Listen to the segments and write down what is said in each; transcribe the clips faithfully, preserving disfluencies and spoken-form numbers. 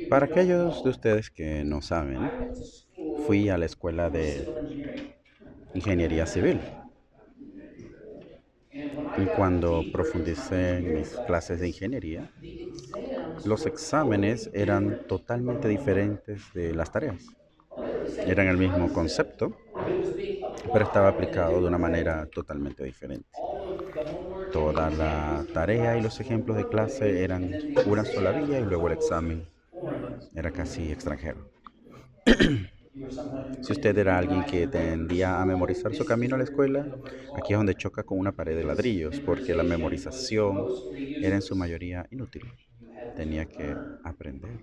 Para aquellos de ustedes que no saben, fui a la escuela de ingeniería civil y cuando profundicé en mis clases de ingeniería, los exámenes eran totalmente diferentes de las tareas. Eran el mismo concepto, pero estaba aplicado de una manera totalmente diferente. Toda la tarea y los ejemplos de clase eran una sola vía y luego el examen era casi extranjero. Si usted era alguien que tendía a memorizar su camino a la escuela, aquí es donde choca con una pared de ladrillos, porque la memorización era en su mayoría inútil. Tenía que aprender.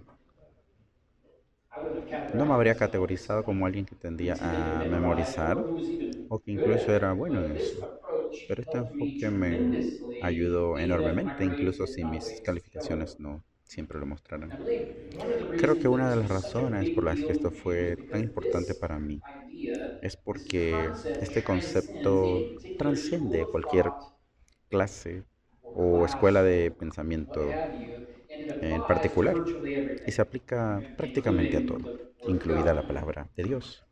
No me habría categorizado como alguien que tendía a memorizar o que incluso era bueno en eso. Pero este enfoque me ayudó enormemente, incluso si mis calificaciones no siempre lo mostraran. Creo que una de las razones por las que esto fue tan importante para mí es porque este concepto transciende cualquier clase o escuela de pensamiento en particular y se aplica prácticamente a todo, incluida la palabra de Dios.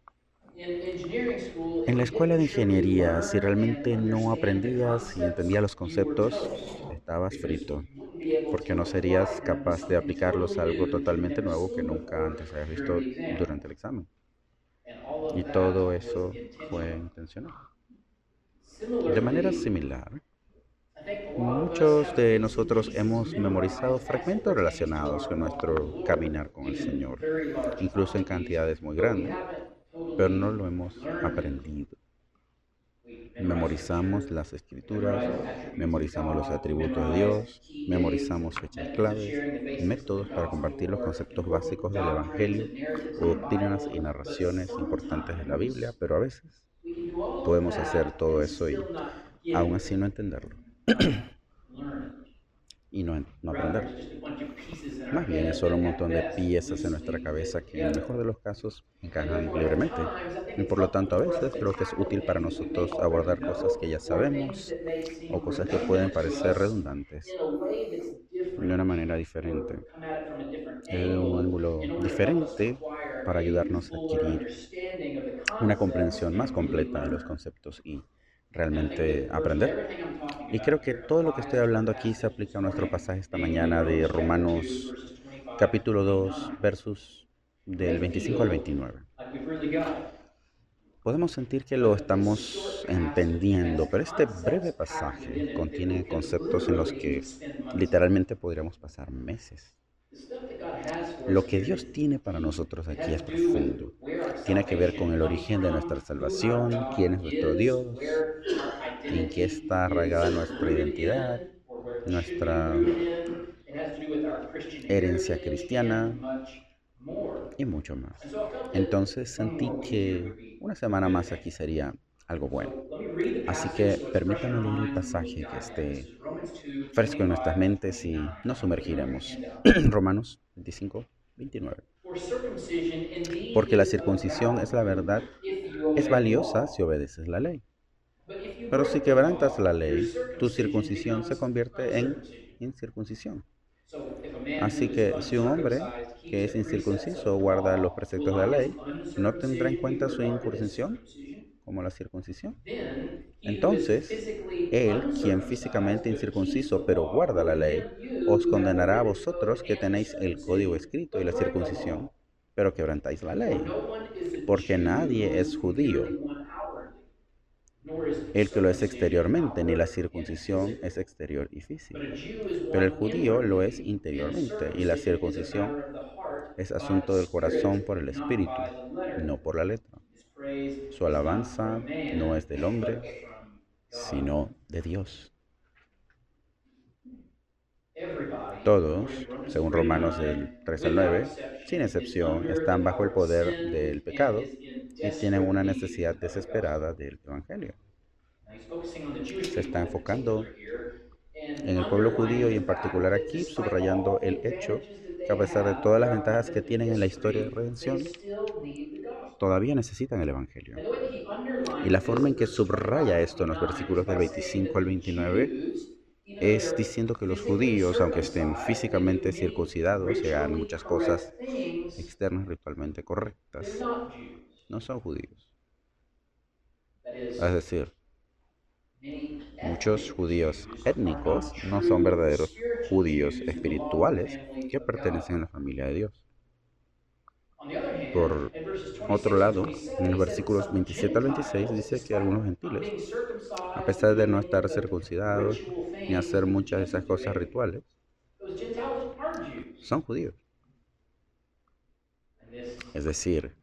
En la escuela de ingeniería, si realmente no aprendías y entendías los conceptos, estabas frito, porque no serías capaz de aplicarlos a algo totalmente nuevo que nunca antes hayas visto durante el examen. Y todo eso fue intencional. De manera similar, muchos de nosotros hemos memorizado fragmentos relacionados con nuestro caminar con el Señor, incluso en cantidades muy grandes, pero no lo hemos aprendido. Memorizamos las escrituras, memorizamos los atributos de Dios, memorizamos fechas claves, métodos para compartir los conceptos básicos del Evangelio o doctrinas y narraciones importantes de la Biblia, pero a veces podemos hacer todo eso y aún así no entenderlo y no, no aprenderlo. Más bien es solo un montón de piezas en nuestra cabeza que en el mejor de los casos encajan libremente. Y por lo tanto a veces creo que es útil para nosotros abordar cosas que ya sabemos o cosas que pueden parecer redundantes de una manera diferente, desde un ángulo diferente para ayudarnos a adquirir una comprensión más completa de los conceptos y realmente aprender. Y creo que todo lo que estoy hablando aquí se aplica a nuestro pasaje esta mañana de Romanos capítulo dos, versos del veinticinco al veintinueve. Podemos sentir que lo estamos entendiendo, pero este breve pasaje contiene conceptos en los que literalmente podríamos pasar meses. Lo que Dios tiene para nosotros aquí es profundo. Tiene que ver con el origen de nuestra salvación, quién es nuestro Dios, en qué está arraigada nuestra identidad, nuestra herencia cristiana y mucho más. Entonces sentí que una semana más aquí sería algo bueno. Así que permítame leer el pasaje que esté fresco en nuestras mentes y nos sumergiremos. Romanos veinticinco, veintinueve. Porque la circuncisión es la verdad, es valiosa si obedeces la ley. Pero si quebrantas la ley, tu circuncisión se convierte en incircuncisión. Así que si un hombre que es incircunciso guarda los preceptos de la ley, ¿no tendrá en cuenta su incircuncisión como la circuncisión? Entonces, él, quien físicamente incircunciso pero guarda la ley, os condenará a vosotros que tenéis el código escrito y la circuncisión, pero quebrantáis la ley. Porque nadie es judío el que lo es exteriormente, ni la circuncisión es exterior y física. Pero el judío lo es interiormente, y la circuncisión es asunto del corazón por el espíritu, no por la letra. Su alabanza no es del hombre, sino de Dios. Todos, según Romanos del tres al nueve, sin excepción, están bajo el poder del pecado y tienen una necesidad desesperada del Evangelio. Se está enfocando en el pueblo judío y en particular aquí subrayando el hecho que a pesar de todas las ventajas que tienen en la historia de redención, todavía necesitan el Evangelio. Y la forma en que subraya esto en los versículos del veinticinco al veintinueve es diciendo que los judíos, aunque estén físicamente circuncidados y hagan muchas cosas externas ritualmente correctas, no son judíos. Es decir, muchos judíos étnicos no son verdaderos judíos espirituales que pertenecen a la familia de Dios. Por otro lado, en los versículos veintisiete al veintiséis dice que algunos gentiles, a pesar de no estar circuncidados ni hacer muchas de esas cosas rituales, son judíos. Es decir,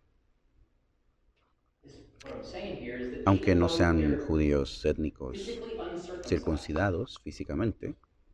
aunque no sean judíos étnicos circuncidados físicamente,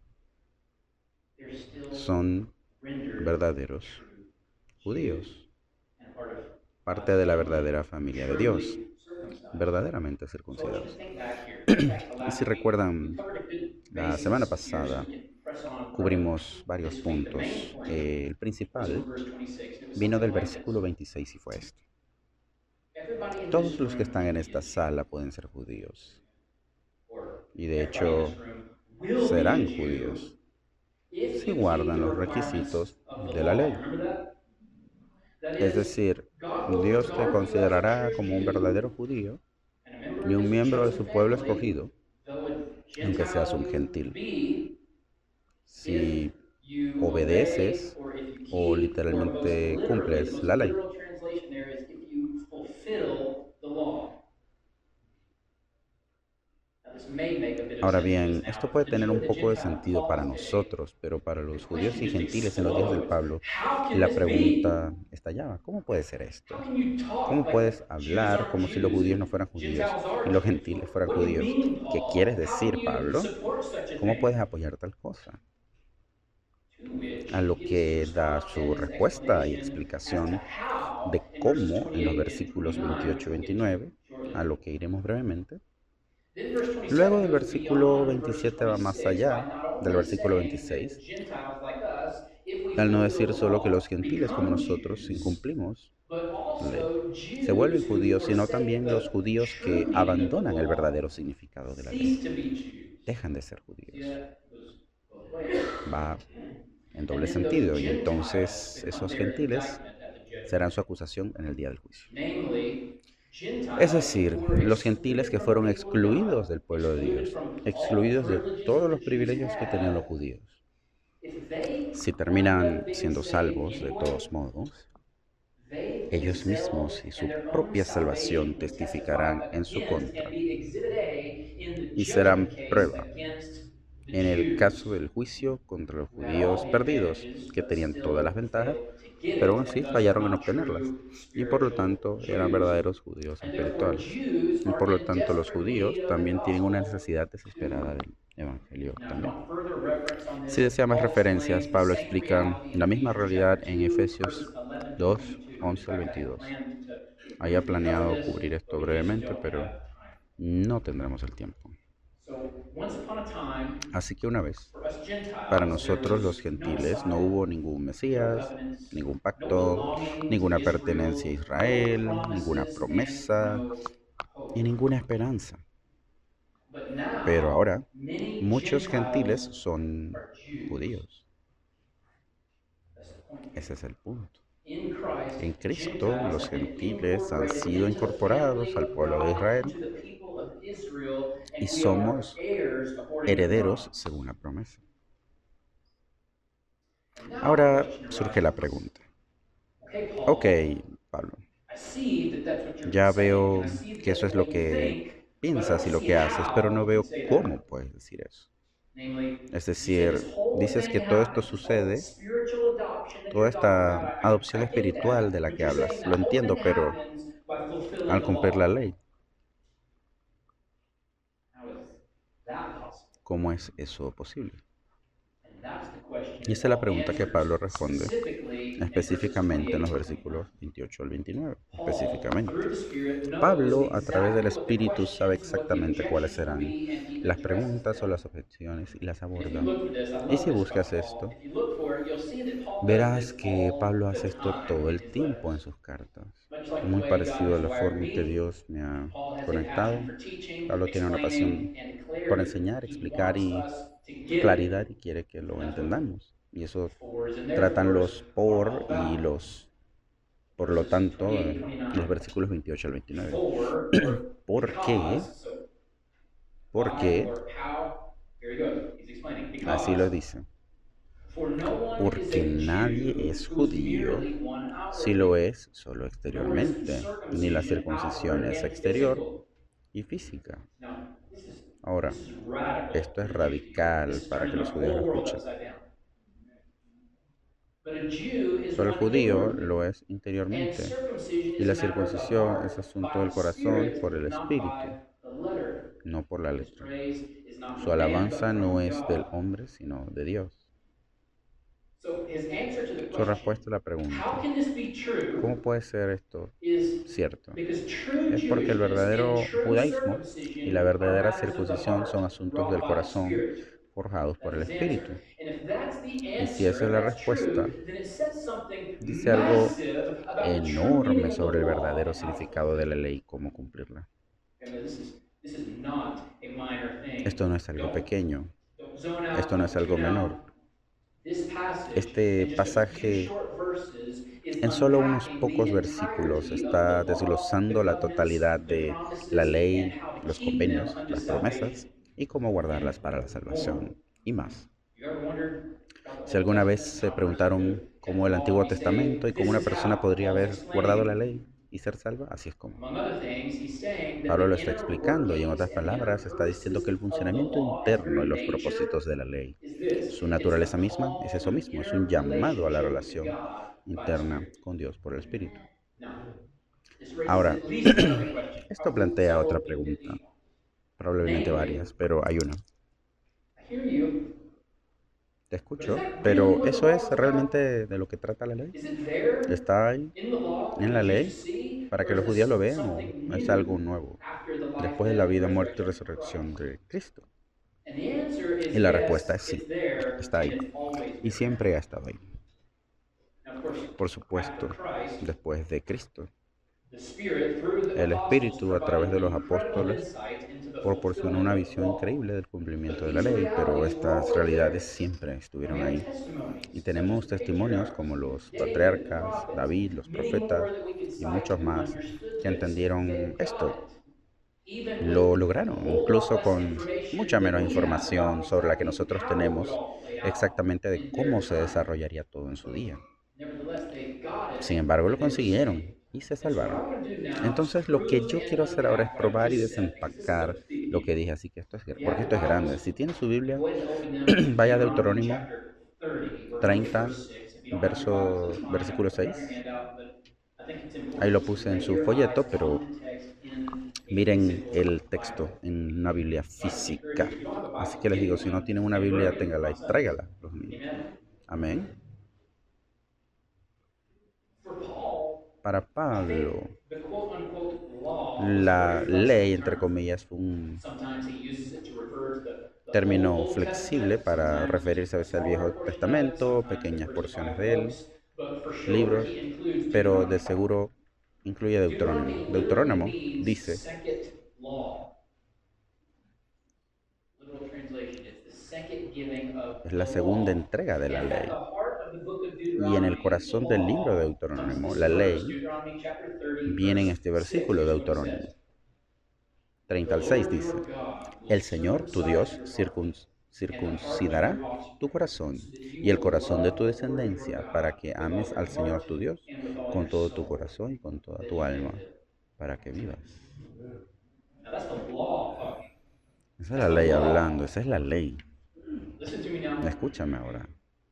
son verdaderos judíos, parte de la verdadera familia de Dios, verdaderamente circuncidados. Y si recuerdan, la semana pasada cubrimos varios puntos. Eh, el principal vino del versículo veintiséis y fue este. Todos los que están en esta sala pueden ser judíos. Y de hecho, serán judíos si guardan los requisitos de la ley. Es decir, Dios te considerará como un verdadero judío y un miembro de su pueblo escogido, aunque seas un gentil. Si obedeces o literalmente cumples la ley. Ahora bien, esto puede tener un poco de sentido para nosotros, pero para los judíos y gentiles en los días del Pablo, la pregunta estallaba, ¿cómo puede ser esto? ¿Cómo puedes hablar como si los judíos no fueran judíos y los gentiles fueran judíos? ¿Qué quieres decir, Pablo? ¿Cómo puedes apoyar tal cosa? A lo que da su respuesta y explicación de cómo en los versículos veintiocho y veintinueve, a lo que iremos brevemente. Luego del versículo veintisiete va más allá del versículo veintiséis, al no decir solo que los gentiles como nosotros incumplimos la ley se vuelven judíos, sino también los judíos que abandonan el verdadero significado de la ley, dejan de ser judíos. Va en doble sentido, y entonces esos gentiles serán su acusación en el día del juicio. Es decir, los gentiles que fueron excluidos del pueblo de Dios, excluidos de todos los privilegios que tenían los judíos. Si terminan siendo salvos de todos modos, ellos mismos y su propia salvación testificarán en su contra y serán prueba en el caso del juicio contra los judíos perdidos, que tenían todas las ventajas, pero aún así fallaron en obtenerlas, y por lo tanto eran verdaderos judíos espirituales. Y por lo tanto los judíos también tienen una necesidad desesperada del Evangelio también. Si desea más referencias, Pablo explica la misma realidad en Efesios dos, once al veintidós. Había planeado cubrir esto brevemente, pero no tendremos el tiempo. Así que una vez, para nosotros los gentiles no hubo ningún Mesías, ningún pacto, ninguna pertenencia a Israel, ninguna promesa y ninguna esperanza. Pero ahora, muchos gentiles son judíos. Ese es el punto. En Cristo, los gentiles han sido incorporados al pueblo de Israel y somos herederos según la promesa. Ahora surge la pregunta. Ok, Pablo, ya veo que eso es lo que piensas y lo que haces, pero no veo cómo puedes decir eso. Es decir, dices que todo esto sucede, toda esta adopción espiritual de la que hablas, lo entiendo, pero al cumplir la ley, ¿cómo es eso posible? Y esa es la pregunta que Pablo responde específicamente en los versículos veintiocho al veintinueve. Específicamente, Pablo, a través del Espíritu, sabe exactamente cuáles serán las preguntas o las objeciones y las aborda. Y si buscas esto, verás que Pablo hace esto todo el tiempo en sus cartas. Muy parecido a la forma en que Dios me ha conectado. Pablo tiene una pasión por enseñar, explicar y claridad y quiere que lo entendamos. Y eso tratan los por y los por lo tanto en los versículos veintiocho al veintinueve. ¿Por qué? Porque, así lo dice, porque nadie es judío si lo es solo exteriormente, ni la circuncisión es exterior y física. Ahora, esto es radical para que los judíos lo escuchen. Pero el judío lo es interiormente, y la circuncisión es asunto del corazón por el espíritu, no por la letra. Su alabanza no es del hombre, sino de Dios. Su respuesta a la pregunta, ¿cómo puede ser esto cierto? Es porque el verdadero judaísmo y la verdadera circuncisión son asuntos del corazón forjados por el espíritu. Y si esa es la respuesta, dice algo enorme sobre el verdadero significado de la ley y cómo cumplirla. Esto no es algo pequeño, esto no es algo menor. Este pasaje en solo unos pocos versículos está desglosando la totalidad de la ley, los convenios, las promesas y cómo guardarlas para la salvación y más. Si alguna vez se preguntaron cómo el Antiguo Testamento y cómo una persona podría haber guardado la ley y ser salva, así es como. Pablo lo está explicando y en otras palabras está diciendo que el funcionamiento interno y los propósitos de la ley, su naturaleza misma es eso mismo, es un llamado a la relación interna con Dios por el Espíritu. Ahora, esto plantea otra pregunta, probablemente varias, pero hay una. Te escucho, pero ¿eso es realmente de lo que trata la ley? ¿Está ahí en la ley para que los judíos lo vean o es algo nuevo después de la vida, muerte y resurrección de Cristo? Y la respuesta es sí, está ahí y siempre ha estado ahí. Por supuesto, después de Cristo, el Espíritu a través de los apóstoles proporcionó una visión increíble del cumplimiento de la ley, pero estas realidades siempre estuvieron ahí. Y tenemos testimonios como los patriarcas, David, los profetas y muchos más que entendieron esto. Lo lograron, incluso con mucha menos información sobre la que nosotros tenemos exactamente de cómo se desarrollaría todo en su día. Sin embargo, lo consiguieron y se salvaron. Entonces, lo que yo quiero hacer ahora es probar y desempacar lo que dije, así que esto es, porque esto es grande. Si tiene su Biblia, vaya a Deuterónimo treinta, verso, versículo seis. Ahí lo puse en su folleto, pero miren el texto en una Biblia física. Así que les digo, si no tienen una Biblia, téngala y tráigala, los niños. Amén. Para Pablo, la ley, entre comillas, fue un término flexible para referirse a veces al Viejo Testamento, pequeñas porciones de él, libros, pero de seguro incluye Deuterónimo. Deuterónimo dice, es la segunda entrega de la ley. Y en el corazón del libro de Deuterónimo, la ley, viene en este versículo de Deuterónimo treinta al seis dice, el Señor, tu Dios, circunc- circuncidará tu corazón y el corazón de tu descendencia para que ames al Señor tu Dios con todo tu corazón y con toda tu alma, para que vivas. Esa es la ley hablando, esa es la ley. Escúchame ahora.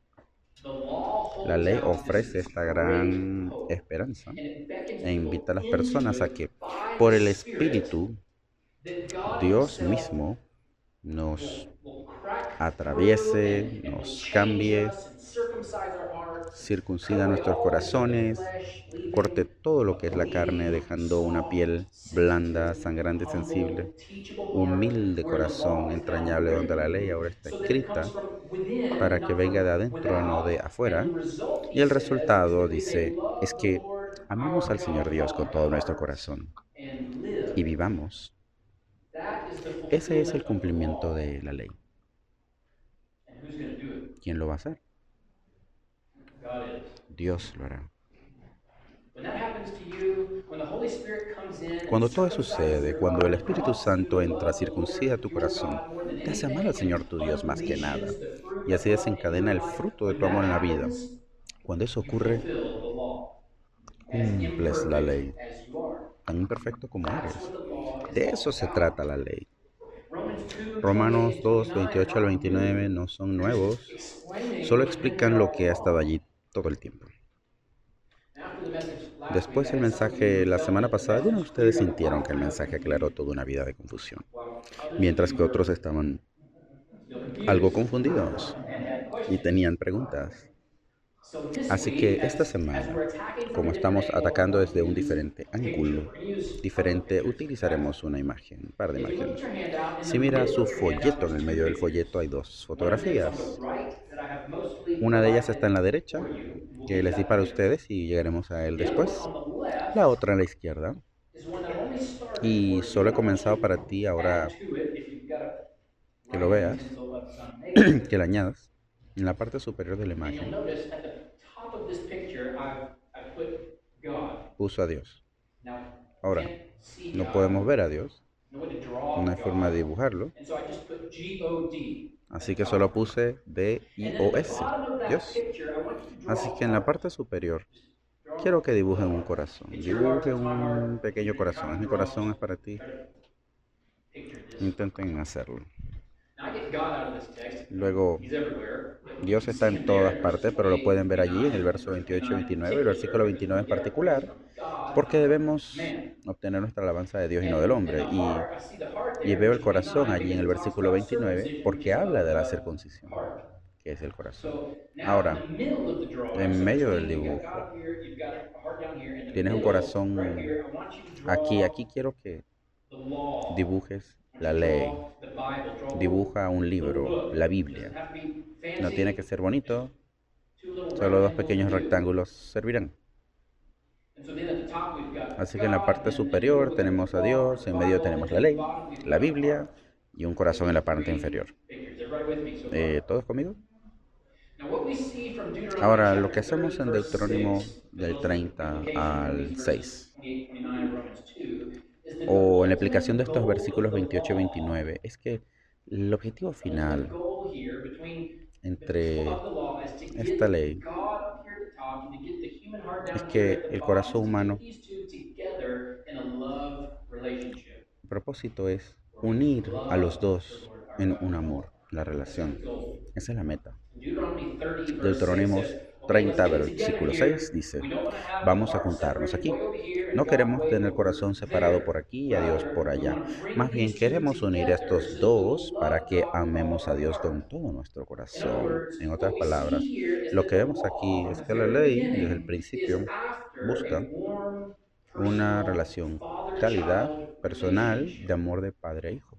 La ley ofrece esta gran esperanza e invita a las personas a que por el Espíritu Dios mismo nos atraviese, nos cambie, circuncida nuestros corazones, corte todo lo que es la carne, dejando una piel blanda, sangrante, sensible, humilde corazón, entrañable, donde la ley ahora está escrita para que venga de adentro, no de afuera. Y el resultado, dice, es que amemos al Señor Dios con todo nuestro corazón y vivamos. Ese es el cumplimiento de la ley. ¿Quién lo va a hacer? God is. Dios lo hará. When that happens to you, when the Holy Spirit comes in and Cuando todo eso circumcises sucede, your cuando el heart, Espíritu causes you to Santo entra, love the circuncida Lord tu your corazón, God more than te hace amar al anything, and Señor tu Dios más que nada, unleashes the fruit y of así love in your desencadena el life, fruto de when tu that amor en la vida. happens, Cuando eso you ocurre, fulfill the law as cumples la imperfect ley, as you are. tan imperfecto como That's eres. what the law is De all eso se about. trata la ley. Romans two twenty-eight Romanos and dos, twenty-nine are veintiocho al not veintinueve new. no son They're just nuevos, explaining solo what has been there explican lo all que ha estado along. allí todo el tiempo. After the message last week, Después I el had some of you mensaje, who la felt semana that the pasada, algunos de message ustedes cleared up a sintieron que el lifetime of mensaje aclaró confusion, toda una vida de confusión, while others of mientras you que otros were estaban still algo confused confundidos and had y questions. tenían preguntas. So this Así week, que esta as as semana, we're attacking from como a different estamos angle, I atacando want to desde un use diferente a picture. ángulo, We're going to use a couple of diferente, pictures, in fact. utilizaremos una imagen, un par de If you look at imágenes. your handout, in the Si mira middle su of your handout, folleto, en there's el two medio del folleto pictures. hay dos One of them is on the fotografías. right that I have mostly Una de ellas highlighted está en la derecha, for you, and we'll que get to les di that in a para minute. ustedes y llegaremos a él The other one después. on the La left otra a la izquierda. is one that I've only started Y for you, solo he and I want you comenzado to para ti add ahora to it if you've got a que lo writing veas, utensil of some nature. que la añadas. En la parte superior de la And you'll imagen notice at the top of this picture, I've, I've put God. puso a Dios. Now, we Ahora, can't see no God, podemos ver a Dios, no way to no draw hay forma de God, dibujarlo, and so I just put G O D at así the que solo top. puse And then at the D-I-O-S, bottom of that Dios. picture, I want you to draw Así a que en la heart. parte superior Just draw quiero que a dibujen un heart. corazón. It's your heart, Dibujen it's my un heart. pequeño You're gonna corazón. try Es to mi draw, corazón, just es para ti. try to picture this. Intenten hacerlo. Now I get God out of this text. Luego, He's everywhere. You Dios can está see en him there todas in verses partes, pero lo twenty-eight and pueden ver allí en twenty-nine, el and verso verse veintiocho y twenty-nine in veintinueve, el particular, versículo because veintinueve we en get our praise particular, from God, porque not from debemos man. obtener nuestra alabanza de Dios y no del And and hombre. the Y, heart, I see the heart y there in veo el verse corazón twenty-nine allí en because el it talks versículo about veintinueve, circumcision, which porque is habla of de la the circuncisión, heart. que es el corazón. So now in Ahora, the middle of the drawing, en so medio del between you've got dibujo, God up here, you've got a heart down here, in the tienes un middle, right corazón here, I want you to aquí. draw Aquí quiero que the law. dibujes I want la you to ley. draw the Bible, draw a little, Dibuja un little libro, la book. It Biblia. doesn't have to be No tiene que fancy, ser just bonito, two little solo dos rectangles will pequeños do. rectángulos servirán. And so then at the top we've got Así que en la God, parte and in the middle superior we've got the tenemos a law or Dios, the en medio Bible, tenemos and la at the ley, bottom we've la got a Biblia heart. y un With corazón en these la parte three inferior. pictures. Everybody with me so Eh, far? ¿Todos conmigo? Now what we see from Deuteronomy Ahora, lo que chapter hacemos thirty, en verse Deuterónimo six, because del those are the treinta implications of al these verses seis, twenty-eight, twenty-nine of Romans two, is that the o en la aplicación ultimate de estos goal of versículos the veintiocho y law, veintinueve, es que el objetivo the ultimate final goal here between the, entre of the law is to esta get ley God up here at the top and to get the human heart es down here que at the el bottom, corazón is to get humano, these two together in a love relationship el propósito es where we unir a los love the dos Lord our en God. un amor, la That's the relación. goal. Esa es la meta. Deuteronomy thirty, verse six Deuteronomio says, okay, let's treinta, get it together versículo seis here. dice, We don't want to have the vamos a heart juntarnos separated aquí. way over here and No God queremos way tener el corazón over separado por there. aquí y a Dios por Rather, we allá. want to bring Más bien these two queremos unir a together estos so that we'll dos para love que God with all of amemos a our Dios heart. con todo nuestro In other corazón. words, En otras what we see palabras, here is lo that que the vemos law aquí from es the que la very ley desde el beginning is principio after busca a warm, una personal, relación cálida, father-child personal, de relationship. amor de padre a hijo.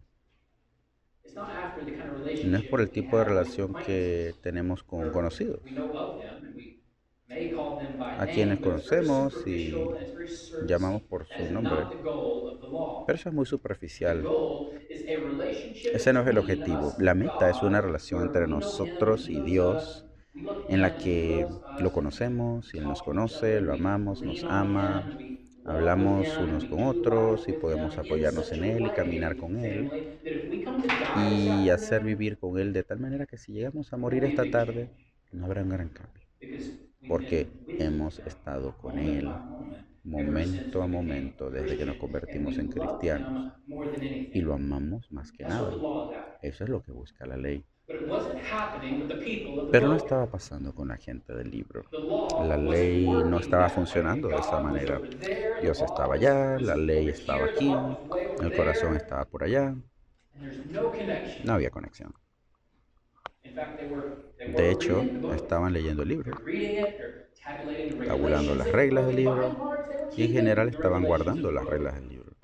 It's not after the kind of No es por relationship el that we tipo de have with relación que acquaintances, tenemos con where conocidos, we know of them and we may call them by a quienes name, but it's very conocemos superficial y and it's very llamamos surfacey. por That su is nombre, not the goal of the law. pero eso es muy The superficial. goal is a relationship Ese no es el between objetivo. us La and meta es una God relación where entre we know Him and nosotros He y knows us. Dios, We love en la Him and He que loves lo us, and we conocemos y Él nos talk to each conoce, other and lo we amamos, nos lean on ama, Him and we walk with hablamos Him and unos we con do life otros y with Him podemos in apoyarnos such en a Él y caminar way, con Él family, that if we come to die this y hacer afternoon, vivir con Él de tal manera que si llegamos a there morir won't be a esta big tarde, change no habrá un gran cambio, because we've porque been with hemos Him estado con moment by Él moment ever since momento a we became momento desde que nos Christians, and convertimos we en love cristianos Him more than y anything. lo amamos más que That's what the nada. law is after. Eso es lo que busca la ley. But it wasn't happening with the people of the Pero no book. estaba pasando con la gente del libro. The La law wasn't ley no working estaba that way. funcionando de esa God was manera. over there, the Dios law estaba was, allá, la was ley over estaba here, the heart aquí, was way over el corazón there, estaba por allá. and there's no connection. No había conexión. In fact, they were they De were hecho, reading the book. estaban leyendo el libro, They're reading it, they're tabulating the tabulando regulations las of the reglas book, del and by libro and large, they were y en general keeping the estaban regulations of guardando the las book. reglas del libro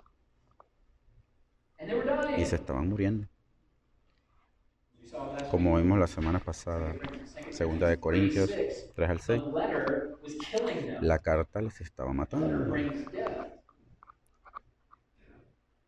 And they were y se dying. estaban muriendo. As we saw last Como week, vimos la semana pasada, segunda de Corintios tres al the seis, letter was killing them. la carta les estaba The letter matando. brings death.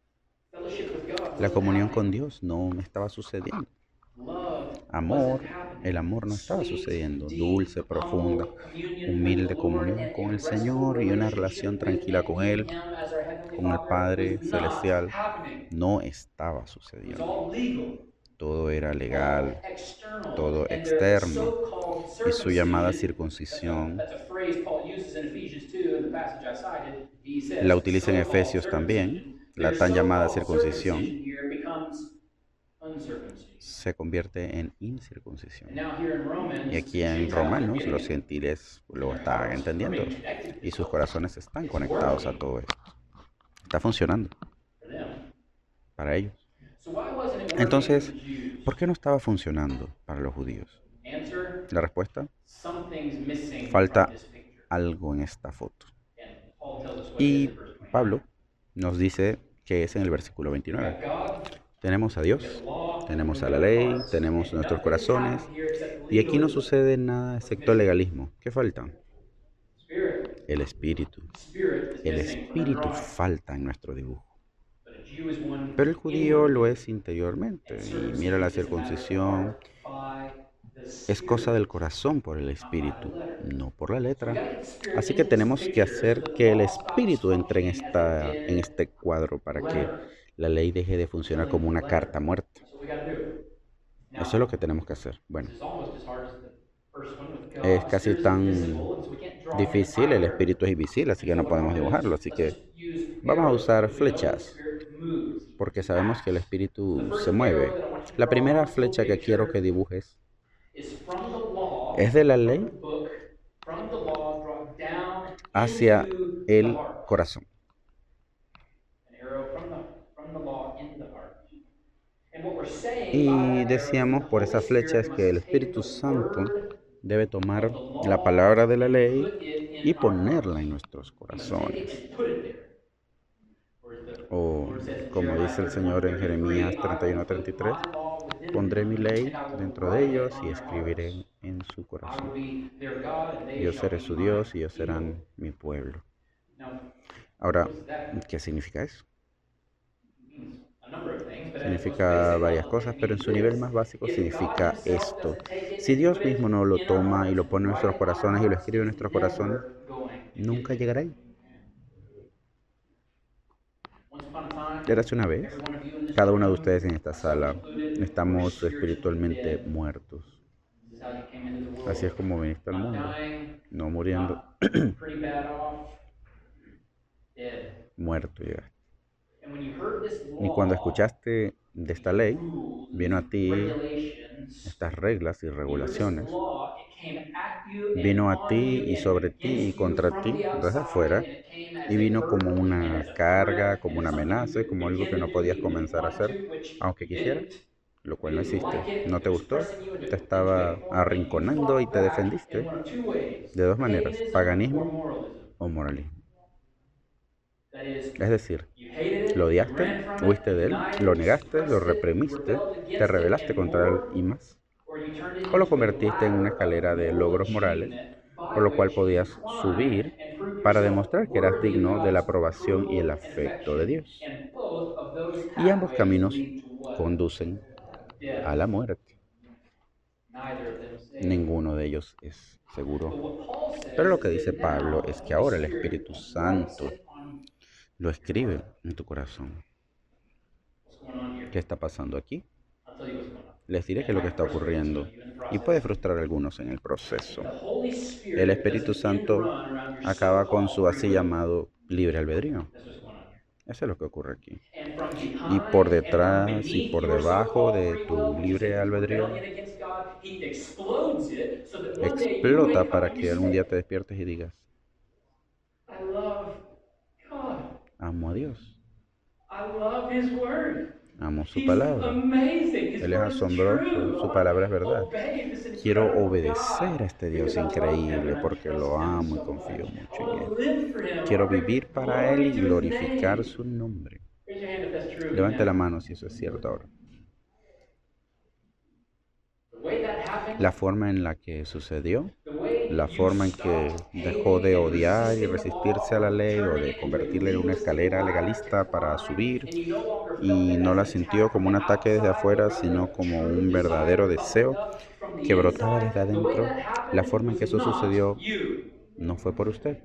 Fellowship with God La wasn't comunión con happening. Dios no me estaba sucediendo. Love wasn't Amor El amor no estaba sweet, sucediendo, deep, dulce, profunda, humble communion with humilde the Lord comunión and, con el and restful Señor y una relationship relación with tranquila con with Él, Him as our Heavenly con el Father was Padre not Celestial, happening. no estaba It was sucediendo. all legal, Todo era all legal, external, todo and their, their externo. so-called Y su llamada circumcision, that's a, circuncisión that's a phrase Paul uses in Ephesians two in the passage I cited. He la says, utiliza en so-called Efesios también, circumcision. la Their tan llamada so-called circuncisión circumcision here becomes uncircumcision. se convierte en And incircuncisión. now here in Y Romans, aquí the en Gentiles are Romanos getting los it. gentiles lo Their están hearts entendiendo remain connected to y this sus whole thing. corazones están It's conectados a working todo esto. Está funcionando for them. para ellos. So why wasn't it working for Entonces, the Jews? ¿por qué no estaba funcionando para los judíos? Answer, La respuesta, something's missing from falta this picture. algo en esta foto. And Paul tells us what it is Y in verse Pablo twenty-nine. nos dice que es en el versículo We veintinueve. got God, Tenemos a we got the Dios, law, tenemos and a we la got our ley, hearts, tenemos and nuestros nothing has corazones, happened here except y aquí no legalism. sucede nada What's excepto missing? legalismo. ¿Qué falta? Spirit. El espíritu. Spirit is El missing from our espíritu drawing. falta en nuestro dibujo. But a Jew is one Pero el judío lo es interiormente. and Y mira, la circumcision is a matter of the heart circuncisión by the es cosa Spirit, del corazón por el not by espíritu, the letter. no por la So we letra. got to get the Spirit Así que into this tenemos que picture so hacer that the que el law stops espíritu entre en, functioning as a esta, en dead este cuadro para que letter, la ley deje de funcionar killing como the una carta letter. muerta. That's what we got to do. Eso es Now, lo que tenemos que hacer. Bueno, this is almost as hard as the first one with God. es The casi Spirit is tan invisible, and so we can't draw him difícil, el either. espíritu es invisible, así que So no what podemos I'm gonna do dibujarlo. is Así let's que just use vamos a arrows usar because we know the flechas, Spirit moves, porque sabemos que el acts. The espíritu first se arrow mueve. that I want you to La draw primera on this little flecha que quiero que picture dibujes is from the law, es de la from ley the book, from the law, draw down hacia into the el heart. corazón. An arrow from the from the law into the heart. And what we're saying by Y that arrow is that decíamos the por Holy esa flecha Spirit es que el must take Espíritu the Santo word debe tomar of the la law palabra de la and ley put it y in our hearts. ponerla en nuestros He must take it corazones. and put it there. Or as the O Lord says in como Jeremiah dice el thirty-one, Señor en thirty-three, Jeremías I treinta y will uno put treinta y tres, my law within pondré mi them, ley and I will dentro de write it ellos on y their escribiré hearts. en su I will corazón. be their God, and they Yo shall seré be su my Dios y ellos people. serán mi pueblo. Now, Ahora, what does that mean? ¿qué significa eso? It means a number of things, but at its most Significa basic varias level, cosas, it pero en means su nivel this. más básico If God significa Himself esto. doesn't take it Si and Dios put it mismo no lo in our toma y hearts lo and pone en write nuestros it on our corazones y lo hearts, escribe en it's nuestros corazones, never going to nunca get llegará there. ahí. Once upon a time, Érase una vez, every one of you in this cada uno de room, ustedes en esta myself sala, included, were estamos spiritually espiritualmente dead. muertos. This is how you came into the world. Así es como viniste al Not mundo, dying, no muriendo, not pretty bad off, dead. muerto llegaste. And when you heard this Y cuando law, escuchaste de esta these ley, rules, vino a ti regulations, estas reglas y you heard this regulaciones, law, it came at you and vino a on ti you y and sobre ti y against you contra from ti the desde outside, afuera, and it came as y a vino como burden and una as a carga, threat como and as una something you amenaza, could como algo que begin no to do podías even if you comenzar a wanted hacer, to, which aunque you quisieras, didn't. lo You cual no didn't hiciste. like it, No it te was gustó, pressing you into, te into a estaba corner, and you arrinconando y fought te back in defendiste one of two ways: de dos maneras, paganism or paganismo moralism. o moralismo. That is, Es decir, you hated lo it, you odiaste, ran from it, huiste you de él, denied lo it, you negaste, lo suppressed it, you reprimiste, rebelled te against it rebelaste and contra él more, y más, or you turned it o lo into a convertiste en una ladder of escalera de moral logros morales, achievement por by lo cual which you podías could climb subir and prove para yourself demostrar que eras worthy of digno de la God's aprobación y el approval and afecto de affection. Dios. And both of those Y ambos pathways caminos lead to what? conducen Death. a la muerte. Neither of them save. Ninguno de ellos es But seguro. what Paul says Pero lo is que dice that Pablo now es the que Holy ahora el Spirit Espíritu writes Santo it on lo your escribe heart. en tu corazón. What's going on here? ¿Qué está pasando aquí? I'll tell you what's going on. Les diré And qué it es lo que might está frustrate some ocurriendo of you in the y process. puede frustrar a algunos en el The proceso. Holy El Spirit Espíritu does an end Santo run around your acaba con so-called su free así will. llamado libre albedrío. That's what's going on here. Eso es lo que ocurre aquí. And from Y por behind and from detrás y beneath por your debajo so-called de free tu will, which you libre say is albedrío, rebellion against God, He explodes it so that one day you explota wake up para and you que algún día say, te despiertes y digas, I love God. amo a Dios, I love His Word. amo su He's palabra. amazing. His Él es Word is asombroso, true. su I palabra es want to verdad. obey this Quiero incredible obedecer a God este Dios because I love Him increíble and I porque trust lo Him amo y so confío much. I mucho en want Él. to live for Him. I Quiero want to vivir bring para Él glory y to His glorificar name. su nombre. Raise your hand if that's true of you Levante la now. mano si eso es cierto ahora. The way that happened, La forma en la que sucedió, the way la you forma en que stopped dejó de hating and odiar y resisting the law resistirse a la or ley o turning de it into a convertirla en una legalistic escalera ladder to legalista para climb, subir and you no longer felt y it no as la an sintió attack from como the un ataque desde outside, but afuera, rather sino a como true un verdadero desire bubbled deseo up from que the brotaba inside. desde The way adentro, that la happened forma en que was eso not sucedió you. no fue por usted.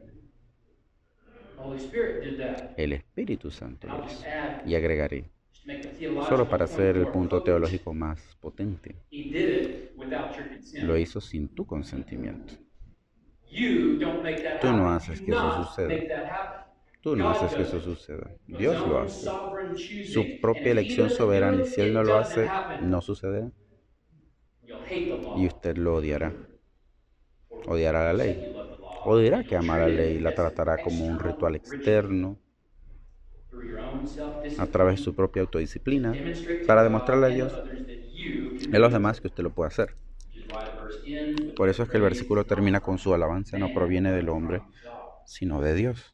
The Holy Spirit did that. El Espíritu Santo And lo I'll just hizo. add, Y agregaré, just to make the solo theological para point hacer el more punto potent, teológico más potente, he did it without your lo consent. hizo sin tu consentimiento. You don't make that Tú no happen. haces You que do eso not suceda. make that happen. Tú no God haces que does eso it. suceda. Of his Dios lo own hace. sovereign Su choosing. And propia if he elección doesn't do soberana, y it, si Él no it lo doesn't hace, happen. no sucederá. You'll hate the Y law. usted lo odiará. Or Odiará la you'll say ley. you love the law. O dirá And que you'll ama la treat ley y it la as an tratará como un external ritual ritual. externo, Through your own a self-discipline, través de su propia to autodisciplina, demonstrate to para God demostrarle a and to Dios others that you can y a los do it. demás que usted lo puede hacer. Which is why the verse ends with Por their eso es que el praise versículo is not termina from con su alabanza no man, proviene del but hombre, from God. sino de Dios.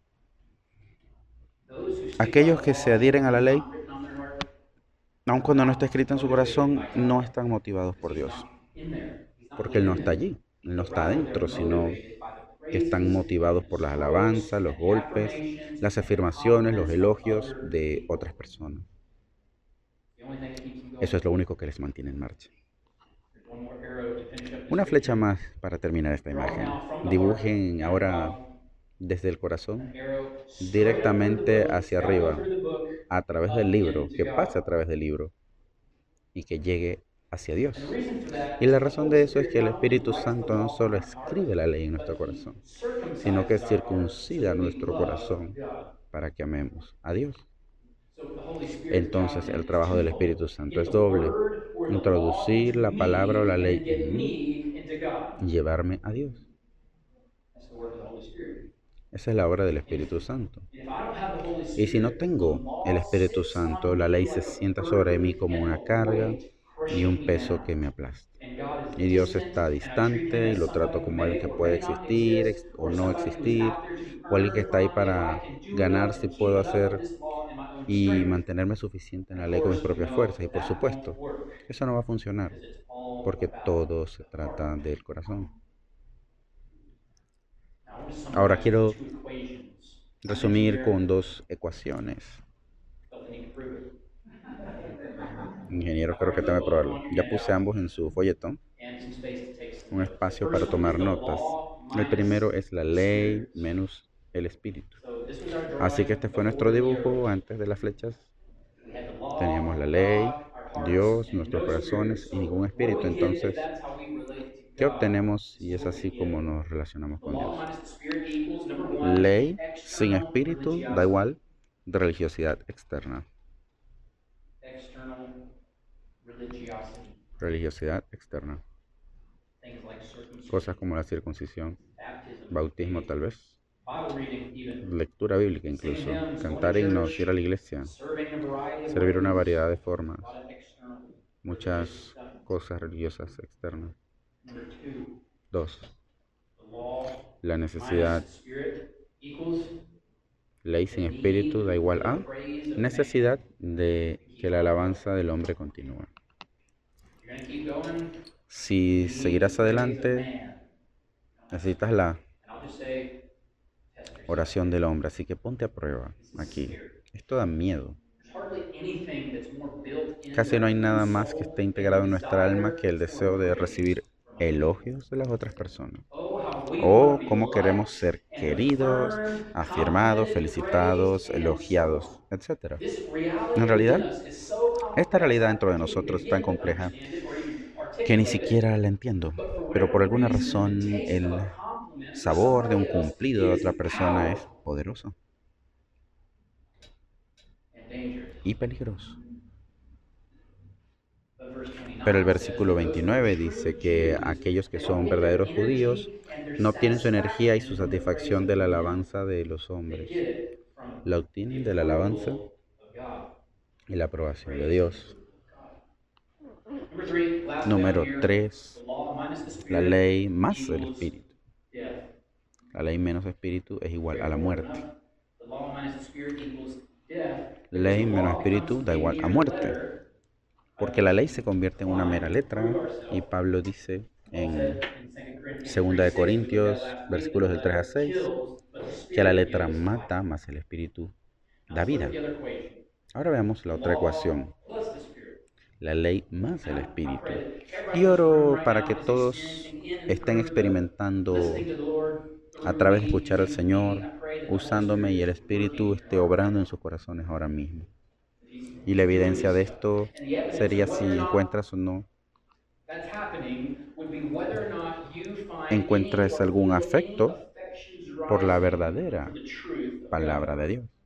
Those who stick by Aquellos the que se law, adhieren a la it's ley, not written on their heart, aun cuando no está escrita en su motivated corazón, by no God, están motivados por because he's Dios, not in there. He's not porque Él no living está there. allí, Él no But está rather adentro, they're sino motivated by the que están praises motivados and the por las strokes alabanzas, los and golpes, affirmations las and the afirmaciones, los compliments of elogios other de people. otras personas. The only thing that keeps them going. Eso es lo único que les mantiene en marcha. There's one more arrow to finish up this Una flecha picture. más para terminar esta Draw imagen. now from the heart, Dibujen down ahora bottom, desde el corazón an arrow straight up through the directamente book, hacia down arriba, through the book, a través del up libro, into que pase a God. través del libro y que llegue hacia Dios. And the reason for that Y is la that the razón Holy de eso es Spirit que el not only Espíritu writes the Santo no law solo on our heart, escribe la ley en nuestro but he corazón, sino que circumcises our heart so circuncida that we nuestro love corazón God. para que amemos a Dios. So the Holy Spirit's Entonces job el is trabajo del twofold. Espíritu Santo Get es the doble: word or the law introducir into la palabra o la me ley and get en mí me into God. y llevarme a Dios. That's the work of the Holy Spirit. Esa es la obra del Espíritu Santo. And if I don't have the Holy Y si no Spirit, the tengo el law Espíritu sits Santo, on la me ley like se a sienta sobre mí burden como and una a carga weight y crushing un me peso down. que me aplasta. And God is Y Dios distant, está and I treat him distante y as lo somebody trato who como alguien may que or puede may not existir exist, ex- o or no somebody who is existir, out there to be o alguien que earned está ahí from me if I para can do enough ganarse and y keep puedo enough of hacer this law in my own y strength. mantenerme suficiente en la Of ley con mis course, we propias know fuerzas. Y por that won't supuesto, work eso no va a funcionar because it's all porque about todo se the heart. trata del corazón. Now, I want to Ahora summarize quiero with two equations. I mentioned resumir there, con dos ecuaciones. felt the need to prove it. Ingeniero, I've espero que already te me put both of them probarlo. on your Ya puse handout ambos en su folletón, and some space to take some un notes. The espacio para first one is tomar the notas. law El primero minus es la the ley spirit. menos el espíritu. So this was our Así que drawing este fue before nuestro the dibujo arrows. antes de las flechas. We had the law, Teníamos la ley, God, our hearts, Dios, and nuestros no spirit. corazones y ningún So what do espíritu. we get if Entonces, that's how we relate to ¿qué God? obtenemos This si is es what we así como get. nos relacionamos The con law Dios? minus the spirit equals number one, Ley sin external espíritu da religiosity. igual de religiosidad externa. External religiosity. Religiosidad externa. Things like circumcision, Cosas como la circuncisión, baptism, bautismo faith, tal vez, Bible reading even, lectura bíblica singing incluso, hymns, going cantar to himnos, church, ir a la iglesia, serving in a variety of servir una ways. variedad de formas, A lot of external religious muchas stuff. cosas religiosas externas. Number two, Dos, the law la minus necesidad. the spirit equals Ley the sin need espíritu da igual for a the praise of necesidad man. de que la alabanza del hombre continúe. You're gonna keep going, Si you need seguirás the praise of adelante, man. necesitas la And I'll just say, test yourself. oración del hombre, así que ponte a prueba This is aquí. scary. Esto da miedo. There's hardly anything that's more built into Casi no our hay nada human más que soul esté than integrado the en nuestra alma desire que el for deseo de praise recibir from others. elogios de las otras personas. Oh, how we O want to be cómo queremos liked ser and queridos, affirmed, afirmados, complimented, felicitados, praised, and so elogiados, on. etcétera. This reality En within realidad, us is so esta complex, realidad I dentro de can't even nosotros es tan begin to compleja understand it or even que ni articulate it. siquiera la entiendo, But for pero por whatever alguna reason, the razón taste of el a compliment for sabor de un somebody else cumplido de is otra persona es powerful poderoso and dangerous. y peligroso. But verse twenty-nine Pero el says versículo that those who are veintinueve true dice que Jews, aquellos que they don't son get their verdaderos judíos energy and their no obtienen su energía y satisfaction su from the praise satisfacción of de la men. alabanza de los They hombres, get it from la the obtienen de la alabanza approval of God. y la aprobación de Praise Dios. of God. Number three, last down Número here, tres, the law minus the la spirit ley más el equals espíritu. death. La ley menos espíritu es igual a la Straightforward muerte. enough. The law minus the spirit equals death. because Ley the menos law espíritu becomes da a igual a mere muerte, letter, porque uh, la ley se convierte en una mera line to letra prove y ourselves. Pablo dice Paul en said in Second Corinthians Segunda three de six, we looked at Corintios, last week, that versículos the del tres a letter seis, kills, but the que la spirit letra gives life. mata, más el espíritu Now da let's look at vida. the other equation. Ahora veamos la otra Law ecuación. plus the spirit. la ley más el I Espíritu. pray that Y everybody in this room oro right para now que that's todos experiencing in the estén room, experimentando listening to the Lord a through través de me, escuchar al using me. Señor, I pray that the Holy usándome Spirit y el is working Espíritu in your esté heart right obrando en now. sus corazones ahora mismo. That He's, Y la he's doing evidencia de stuff. esto And the evidence sería of whether or si not encuentras o no, that's happening would be whether or not you find any encuentras or algún feel any afecto affections por la rising for verdadera the truth of palabra God. de Dios.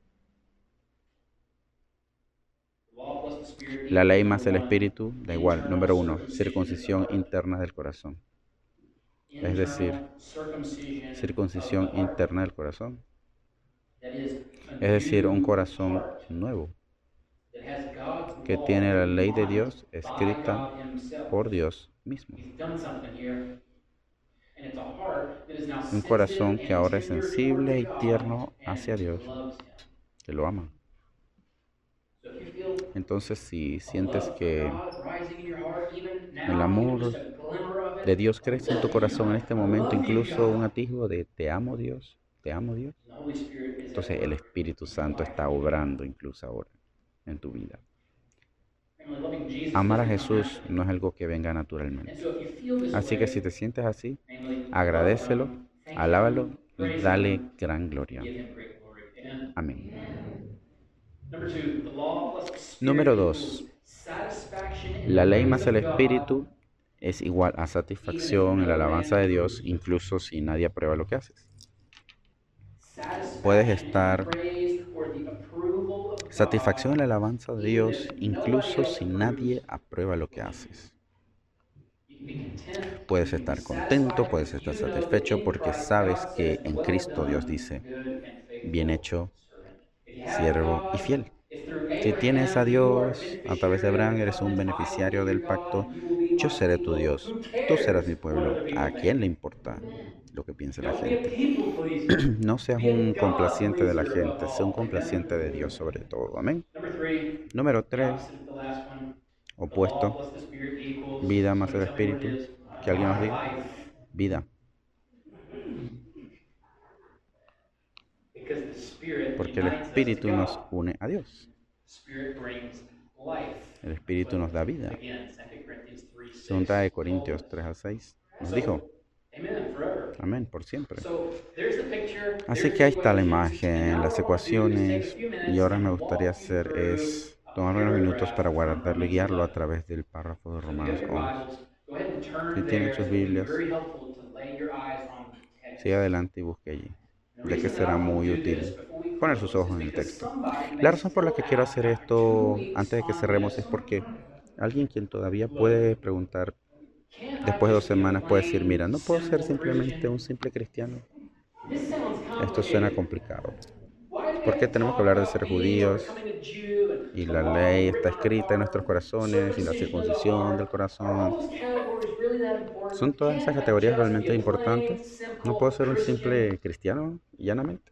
The law plus the Spirit La equals ley number más el one, Espíritu da igual. internal Número uno, circumcision of the circuncisión heart. interna del corazón. Es decir, Internal circumcision of circuncisión the heart. interna del corazón. That is a Es decir, un new corazón heart nuevo that has God's que law tiene la written ley de on it Dios by escrita God Himself. por Dios mismo. He's done something here. And it's a heart that is now Un sensitive corazón que and ahora es tender towards sensible y God tierno hacia and Dios, loves Him. que lo ama. So if you feel Entonces, si a sientes love for que God rising in your heart, even el now, even just amor a glimmer of de it, Dios crece en tu corazón en este I momento, love you, incluso un God. atisbo de te amo Dios, te amo Dios, The Holy Spirit is at entonces el work Espíritu in your Santo life está right now. obrando incluso ahora en tu vida. Family, loving Jesus Amar a doesn't come Jesús naturally. no es algo que venga And naturalmente. so if you feel this Así que si way, te sientes así, namely, love agradécelo, Him, thank alábalo Him, y praise dale Him, gran gloria. give Him great glory. Amen. Amén. Number two, the law plus the Número Spirit dos. equals satisfaction in the La ley praise más el of God, Espíritu es igual a even if satisfacción en la no alabanza man de Dios, approves. incluso si nadie aprueba lo que haces. Puedes Satisfaction in the estar praise or the approval of satisfacción en la God, alabanza de even Dios, if nobody incluso else si nadie approves. aprueba lo que haces. You can be content, Puedes you can be estar contento, satisfied puedes because estar you know that satisfecho in porque Christ sabes God says, que en well Cristo Dios done, dice, good and bien faithful hecho, servant. If you have siervo y God, fiel. if through Si tienes a Abraham you are a Dios a través de beneficiary of Abraham, the eres un covenant, I will be beneficiario your del God pacto, and you will be yo my seré tu people. Dios, Who tú serás cares mi what pueblo. other ¿A people quién think? le importa lo que piense la Don't be a gente? people pleaser. No seas Be a un God complaciente de la pleaser above gente, sé un all. complaciente de Amen. Dios sobre todo. Amén. Number three, Número the tres, opposite of the last one. The law opuesto, plus the Spirit equals, vida más somebody el tell me what it Espíritu. is. Que alguien nos diga, Life. vida. Because the Spirit Porque el unites us to Espíritu nos God. une a Dios. Spirit brings life. El Espíritu nos da vida. Again, Second Corinthians three six. Segunda de Corintios tres al seis nos dijo, Amen, forever. amén, por siempre. So, there's the picture, Así there's que the ahí está la equations, and imagen, now las what I want to do is take a ecuaciones, few y minutes ahora me and gustaría walk you hacer through es a tomarme unos minutos para paragraph from guardarlo y Romans guiarlo a eleven. través del párrafo de So if you have Romanos your once. Bibles, go ahead and Si turn tienen there. sus It's going to be Biblias, very helpful to lay your eyes on the text. siga adelante y busque allí, The ya que reason that I será want muy to do this útil before we poner sus close is ojos en el because texto. somebody La may razón por la still que quiero ask hacer after two esto weeks antes de que on cerremos this, es porque alguien quien todavía look, puede preguntar can't I después de dos just be a semanas, puede decir, plain, mira, no puedo ser simple simplemente un Christian? simple cristiano. This sounds Esto suena complicated. complicado. Why do we ¿Por have qué to tenemos que talk hablar de about ser being or judíos? becoming a Jew and Y the la law ley being está written on our escrita en nuestros heart, corazones y la circumcision of the circuncisión del heart? Are all corazón. those categories really that ¿Son important? todas esas Can't I categorías just be realmente a plain, importantes? ¿No puedo simple ser un Christian? simple cristiano, llanamente?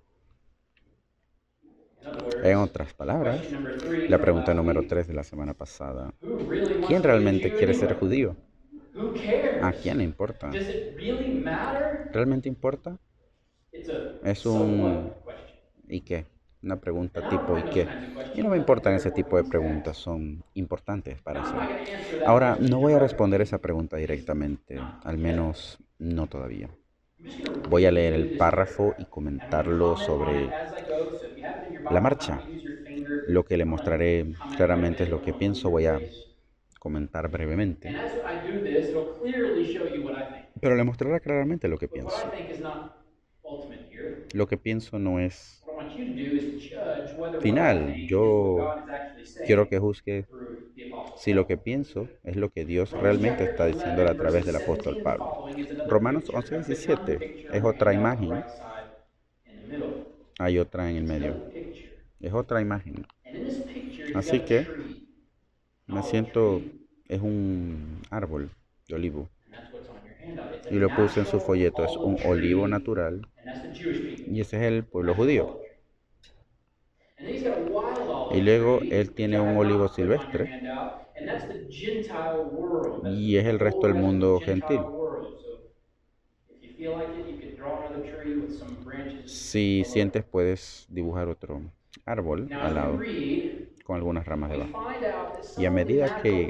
In other words, En otras palabras, question number three la from pregunta last número week. tres de la semana pasada. Who really wants ¿Quién to be a realmente Jew quiere ser anyway? judío? Who ¿A cares? quién le importa? Does it really matter? ¿Realmente importa? It's a Es so un what question. ¿y qué? Una pregunta And I don't tipo ¿y find those qué? kinds of Y questions no me nothing importan very ese important tipo in de this preguntas, text. son importantes para Now I'm hacer. not going to answer that Ahora, question no voy a directly. responder esa pregunta directamente, Not al yet. menos no todavía. I'm just going to Voy a read leer you el this párrafo paragraph. y I'm going to comentarlo comment on it sobre as I go. So if you have it in your la Bible, you marcha. might use your finger. Lo que le I'm going to mostraré comment right claramente es there. lo I'm que going to hold pienso, your voy a place. comentar And brevemente, as I do this, it'll clearly show you what I think. pero le mostraré claramente lo que But what I pienso. think is not ultimate here. Lo que pienso no es What I want you to do is judge whether what I final. think is what Yo God is actually quiero saying que juzgue through the Apostle si lo que Paul. pienso es lo que Dios Romans realmente chapter está diciéndole a eleven, través verses del apóstol seventeen and Pablo. following is another Romanos picture. once I've put down the diecisiete picture es on your otra handout on the imagen, right side in the middle. hay otra en el It's medio, another picture. es otra imagen. And in this picture, you've Así got a que tree, an me olive siento, tree, es un árbol de olivo and that's what's on your handout. It's a y lo puse en su natural folleto, es un olive olivo tree, natural and that's the Jewish people. y ese es el pueblo Natural judío. olive tree. And then he's got a wild Y olive luego tree, él which tiene I un have olivo not put on your silvestre handout, and that's the Gentile world. That's y es the el whole resto del rest of the mundo Gentile gentil. world. So if you feel like it, you could draw another tree with some branches Si below. sientes puedes dibujar otro árbol Now, al as we lado read, con algunas ramas we debajo. find out that Y a some of the medida natural que branches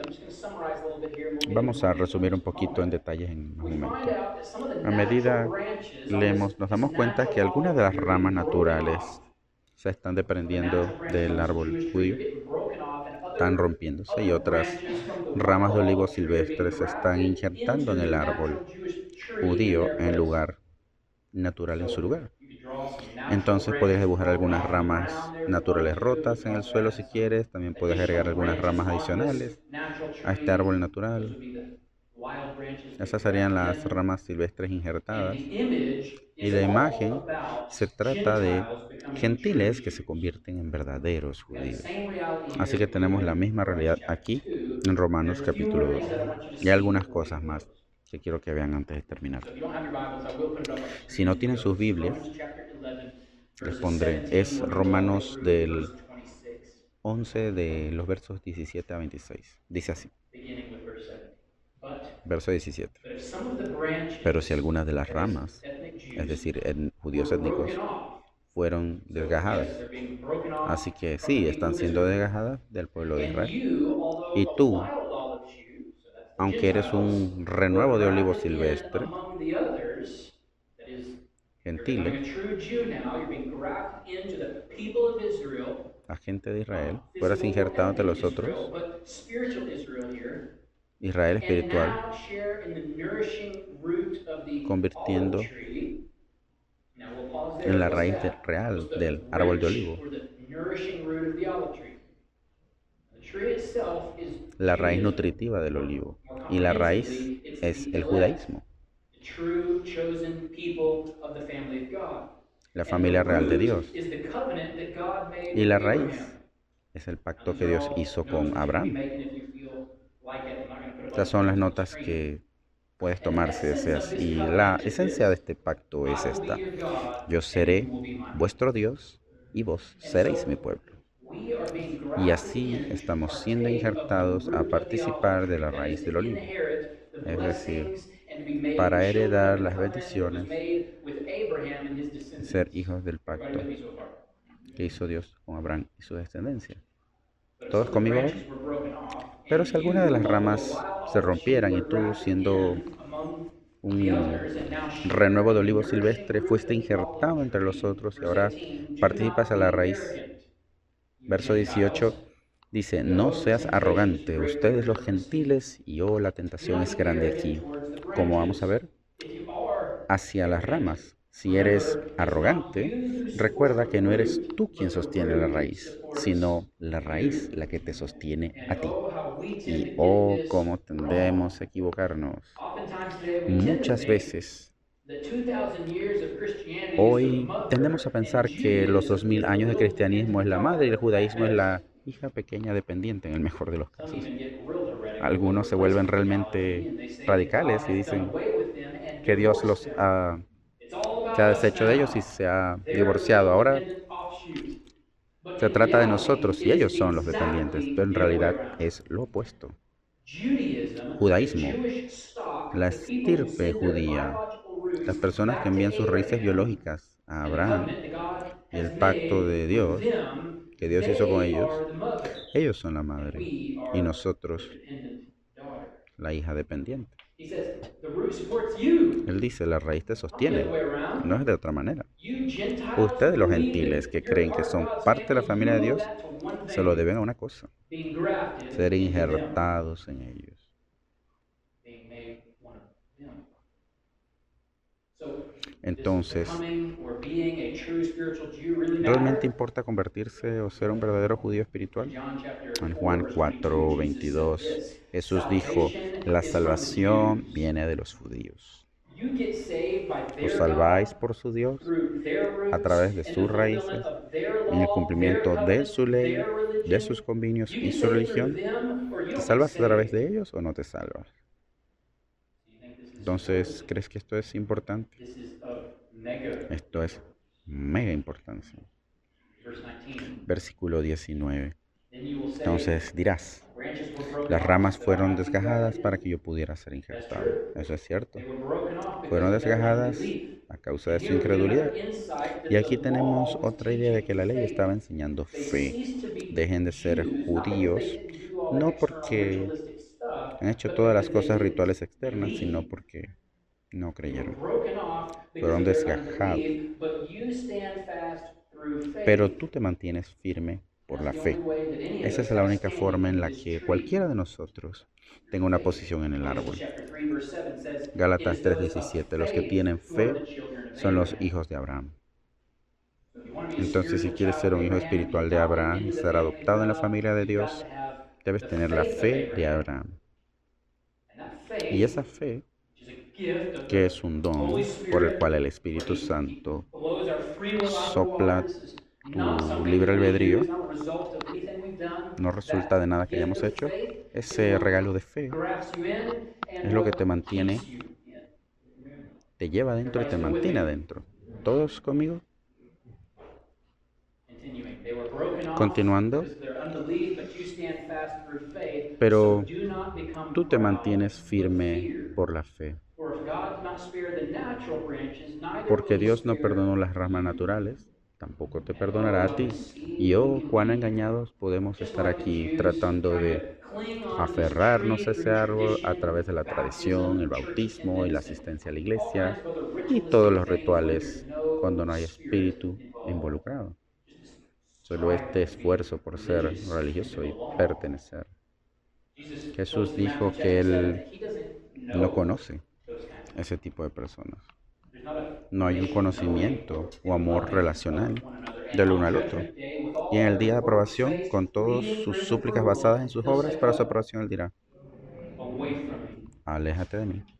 I'm just going to summarize a little bit here and we'll get Vamos into a it in resumir un just a poquito en moment. detalles en un We find momento. out that some of the A natural medida branches on this, leemos, nos this damos cuenta natural que algunas olive de las tree are being ramas broken naturales off. se están Some of the natural desprendiendo branches del on this árbol Jewish tree are judío, getting broken off, and están other, rompiéndose y other otras branches from the ramas wild de olivo olive tree are being silvestres se están grafted injertando into en the el natural árbol Jewish tree in judío their en place. lugar natural en su So lugar. you could draw some natural Entonces puedes branches dibujar growing algunas off in the ramas ground there in the naturales olive tree. We rotas en el call suelo that si some quieres. También puedes additional agregar algunas branches ramas on this adicionales natural a este tree. árbol Those natural. would be the wild branches that Esas get serían grafted las in. ramas silvestres And injertadas. the image Y is la all imagen about se trata de Gentiles becoming true gentiles que se Jews. convierten en verdaderos We have the judíos. same reality here Así as que we do tenemos la in misma Romans realidad chapter aquí two. en And Romanos there's a few capítulo more dos. things that I want you to Y hay see algunas before we cosas más close. que quiero que vean antes de terminar. So if you don't have your Bibles, I will put it up on the Si screen no as we tienen go. sus This is Biblias, Romans chapter eleven, les verses pondré. seventeen, Es working all the way Romanos through del verse twenty-six, once de los versos diecisiete a veintiséis. Dice así, beginning with verse seventeen. But, verso diecisiete. but if some of the branches, Pero si algunas de las that is, ramas, ethnic es Jews, decir, en- judíos were étnicos, broken off. fueron So, desgajadas. yes, they're being broken off Así que from the sí, people están of siendo Israel. desgajadas del pueblo de And Israel. you, although Y a tú, wild olive Jew, so that's the aunque eres Gentiles, un were renuevo de olivo grafted in silvestre, among the others, that is, you're becoming gentile, a true Jew now, you're being grafted into the people of Israel, agente de Israel, not fueras physical or injertado entre ethnic los Israel, otros, but spiritual Israel here, Israel and espiritual, now share in the nourishing root of the olive convirtiendo tree. Now we'll pause en there. la What's raíz de- that? real What's the del árbol de rich olivo. or the nourishing root of the olive tree? The tree itself is La raíz Judaism. nutritiva del olivo. More Y la raíz comprehensively, it's es the el elect, judaísmo, the true chosen people of the family of God. la And familia the real de root Dios. is the covenant that God made Y with la Abraham. raíz es el Now, pacto these que are Dios all hizo notes con that you can be Abraham. making if you feel like it. I'm not going to put a bunch Estas of son las notes on the notas screen. que puedes And the tomar si essence of deseas. this Y covenant la is esencia de this: este pacto es I will be esta. your God, Yo and seré you will be my people. vuestro Dios y vos And seréis mi so pueblo. we are being Y grafted así in to estamos siendo partake of the injertados a root of the participar olive de tree. la That is raíz to del olivo, inherit the es decir, blessings and to be made para children heredar of the las covenant that was bendiciones, made with Abraham and his descendants. ser hijos del Everybody pacto with me so far? que hizo Dios con Abraham y su descendencia. But if ¿Todos some of the conmigo ahora? branches were broken off, Pero and si alguna de you, las although a ramas wild se olive tree, rompieran y were tú, grafted siendo in among the un others, and now renuevo share de in the olivo nourishing silvestre, root fuiste of the injertado olive entre los tree. otros y Verse ahora eighteen, do participas not a be la raíz. arrogant, you Verso dieciocho Gentiles. dice, no No seas temptation is too arrogante, great for ustedes you los to receive. gentiles y oh, la Do tentación not es be grande arrogant aquí. towards the Como vamos a branches. ver, If you are hacia las arrogant, ramas. Si eres remember, it's not arrogante, you who recuerda support the que no eres root, tú quien but the sostiene la root raíz, supports sino la raíz you. la que te sostiene a And ti. oh, how we tend Y to get oh, this cómo wrong. tendemos a equivocarnos. Oftentimes today we tend to Muchas think veces, that two thousand years of Christianity is the hoy tendemos a mother and pensar que los dos Judaism mil is the años de little cristianismo es dependent la madre y el daughter. judaísmo es That is, la hija pequeña dependiente en el mejor de los some casos. even get real heretical with Algunos se vuelven replacement theology, realmente and they say that God radicales y has done dicen away with them and que Dios divorced los them. ha, It's all se ha about us deshecho de ellos y now. se ha They're the divorciado. little Ahora dependent offshoot. But se in trata de reality, nosotros it y is ellos son los dependientes, exactly pero en the other way realidad around. es lo opuesto. Judaism, the Judaísmo, Jewish stock, la the people who estirpe send their judía, biological las roots personas que back to envían sus raíces Abraham, biológicas a and the Abraham covenant that God y el has pacto de made with Dios them, que Dios hizo con they ellos, are the mother, ellos son la and madre we y are the nosotros dependent daughter. la hija dependiente. He says, the root supports you, Él dice, la raíz te not the sostiene, other way no around. es de otra manera. You Gentiles who Ustedes los believe gentiles that que you're creen que part of son God's parte de la family, familia you de owe Dios, that to one se lo thing, deben a una cosa, being grafted ser into them, injertados en ellos. being made one of them. So, Entonces, does becoming or being a true spiritual Jew really ¿realmente matter? importa convertirse o ser un verdadero judío In espiritual? John chapter En four, Juan verse cuatro, twenty-two, Jesus said veintidós, this: Jesús dijo, Salvation la is from the salvación Jews. viene de los judíos. You get saved by Os their salváis God por su Dios through their a roots través de and the sus fulfillment raíces, of their en el law, their cumplimiento de covenant, su ley, their de sus religion. convenios You y get su saved through religión. them, or you ¿Te don't get salvas a través saved. de ellos o no te salvas? Do you think this is Entonces, important? ¿crees que esto es importante? This is of mega. Esto es mega importancia. Verse nineteen. Versículo diecinueve. Then you will say, Entonces dirás, branches were broken las off ramas that I fueron might be desgajadas grafted para in. que yo pudiera ser injertado. true. Eso es cierto. They were broken off because Fueron of their desgajadas unbelief. a causa And de su here we get incredulidad. another insight that Y aquí the tenemos law was otra idea de teaching que la ley faith. estaba enseñando They fe. ceased to be Dejen de ser Jews, not because they judíos, didn't do all the no external porque ritualistic Han hecho todas las cosas rituales externas, sino porque no They were creyeron. broken off because Fueron of their desgajados. unbelief, but you stand fast through Pero faith. tú te mantienes firme por That's la the only fe. way that any of Esa us es la have única forma standing en in la this que tree, cualquiera de nosotros tenga through una faith. posición en el Galatians árbol. chapter three verse seven says, "It Gálatas is those of tres diecisiete. Los que faith tienen who are fe the children of son los Abraham." hijos de Abraham. So if you want to be a Entonces, si spiritual quieres child ser of un hijo Abraham and be espiritual de adopted Abraham y into the ser family of adoptado en la God, familia de you've got Dios, to have debes the tener la faith of fe de Abraham. Abraham. And that Y faith, esa fe, which is a gift of que the es un don Holy por el Spirit, cual el where Espíritu he, he Santo blows our free will out of the water. sopla This is not tu something libre that we do. albedrío, It's not a result of anything we've done. no resulta de That nada que gift hayamos of hecho. faith is Ese what regalo de fe grafts you in and es lo que te what mantiene, keeps you in. te lleva adentro y Everybody te still with mantiene me? adentro. ¿Todos conmigo? Continuing. They were broken off Continuando, because of their unbelief, but you stand fast through faith. So pero do not become tú te proud, mantienes but firme fear. por la fe. For if God did not spare the natural branches, neither will Porque he Dios no perdonó spare las ramas you. naturales, tampoco te And perdonará oh, a how ti. Y oh, deceiving cuán indeed. engañados podemos Just estar like the aquí Jews tratando trying de to cling on to this aferrarnos a tree ese through árbol a tradition, través de la tradición, baptism, el and church bautismo y la attendance, and asistencia a la all iglesia kinds of other y todos ritualistic los things when there's rituales cuando no no hay spirit espíritu involved. involucrado. Just Solo striving este to be esfuerzo por ser religious and religioso y belong. pertenecer. Jesus told Jesús us in Matthew dijo que chapter seven Él that he doesn't no know conoce those kinds of ese people. tipo de personas. There's not a No hay un relational knowing conocimiento o and amor loving of relacional one another. And del on uno al otro. judgment day, with Y en all el día their de works aprobación, faced, con todas pleading sus for his súplicas approval, basadas en sus he'll obras say para su what? aprobación, Él dirá, Away from me. aléjate de mí.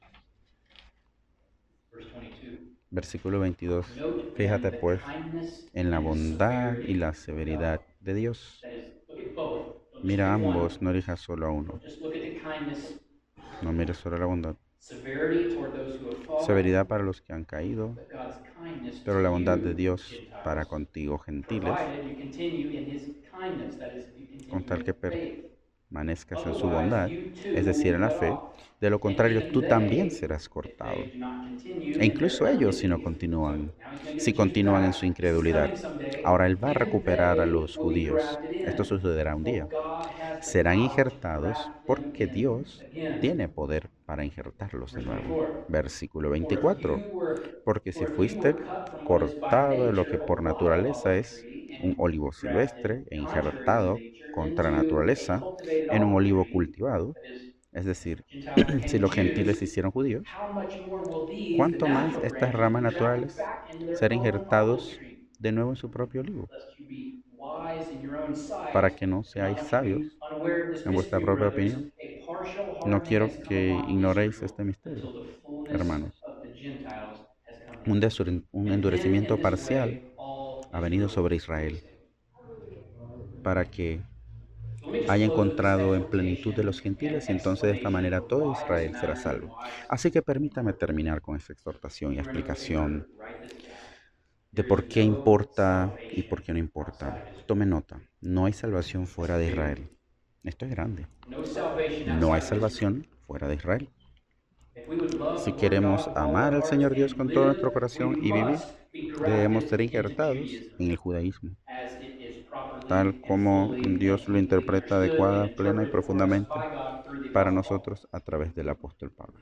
Verse twenty-two. Versículo veintidós. Note then Fíjate the pues kindness en la and bondad y severity la of severidad God. de Dios. That is, look at both. Don't just Mira a look at one. ambos, no elijas solo a uno. Just look at the kindness, No mires solo la bondad. severity toward those who have fallen, Severidad para los que han caído, but God's kindness pero to la bondad de you, Dios para Gentiles, contigo, gentiles, provided you continue in his kindness. That is, if you con tal continue que in faith. permanezcas en su Otherwise, bondad, you too es will decir, be en la cut fe. off. De lo And contrario, even tú también they, serás if cortado. they do not continue E in their incluso ellos si no unbelief. continúan, So now he's going to si give the Jews continúan en back. su It's incredulidad. coming someday, Ahora Él va a and recuperar a they los will be judíos. grafted Esto in. sucederá un For día. God has the Serán power to injertados graft them porque in Dios again. tiene poder para injertarlos de Verse nuevo. twenty-four. Versículo For if veinticuatro. you were, Porque si for if you were fuiste cut from what is by cortado de lo que nature a por raw naturaleza olive es tree, un and olivo silvestre grafted e contrary to injertado nature contra into a naturaleza cultivated en un olive olivo tree, cultivado, that is, es decir, Gentiles si became los gentiles se Jews, hicieron judíos, how much more will these, the ¿cuánto más natural estas branches, ramas be grafted naturales back into their ser own olive injertados tree? de nuevo en su propio olivo? Lest you be wise in your own Para sight. que no And I seáis want you to sabios be unaware of this en vuestra mystery, propia brothers. opinión. A partial No hardening quiero has come que upon ignoréis Israel este misterio, until the fullness hermanos. of the Gentiles has come Un, in. desur- un And then in endurecimiento this parcial way all ha venido Israel sobre will be Israel saved. para que So let me just haya close with this encontrado en plenitud de exhortation los and gentiles y entonces de esta explanation manera for todo why, as a Israel será matter of salvo. why. Así que permítame terminar con esta exhortación y If you're in a place where explicación write this down. de There por is qué no importa y salvation por qué no outside importa. of Israel. Tome nota, no hay salvación fuera de Israel. Esto es grande. No salvation No hay outside of Israel. salvación fuera de Israel. If we would love Si the Lord God queremos with all amar our al hearts Señor Dios and con todo nuestro live, corazón we y vivir, must be debemos ser grafted into injertados Judaism, en el judaísmo, as it is tal properly and como fully and Dios lo completely interpreta understood adecuada, and plena y interpreted for us profundamente by God through the para Apostle Paul. nosotros a través del apóstol Pablo.